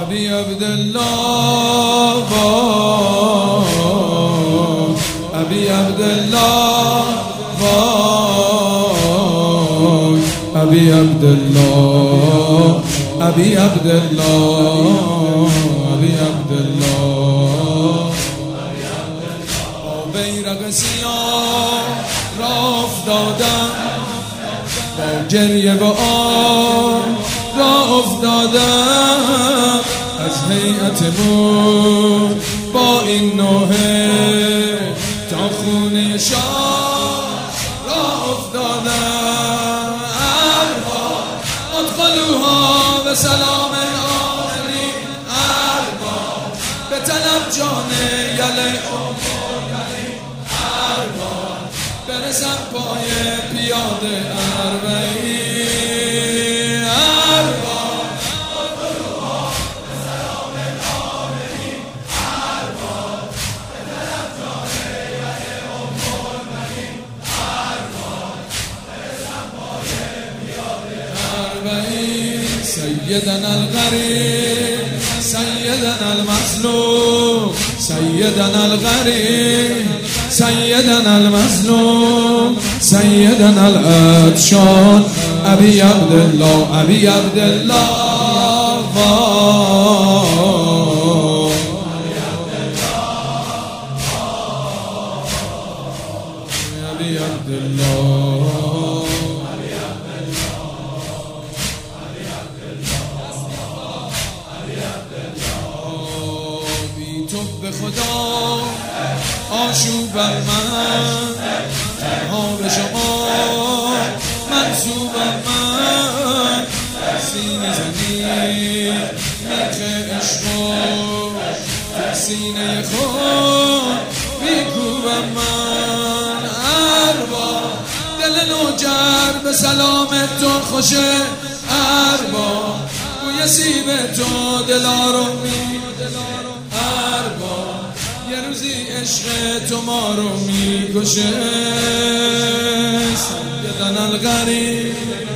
ابی عبدالله وای ابی عبدالله وای ابی عبدالله ابی عبدالله ابی عبدالله با بیرق سیاه راه افتادم با گریه و آه راه افتادم از هیئتمون با این نوحه تا خونه شاه راه افتادم ارباب ادخلوها به سلام آمنین ارباب به طلب جان یله ارباب برسم پای پیاده اربعین ارباب ادخلوها به سلام آمنین ارباب به طلب جان یله المؤمنین ارباب برسم پای پیاده اربعین سیدنا الغریب سیدنا المظلوم سیدنا الغریب سیدنا المظلوم سیدنا العطشان ابی عبدالله ابی عبدالله ابی عبدالله به خدا آشوبم من تنها به شما منصوبم من سینه زنی میخ عشق تو سینه خود میکوبم من ارباب دل نوجر به سلام تو خوشه ارباب بوی سیب تو دلارومی ارباب یه روزی عشق تو ما رو میکشه سیدنا الغریب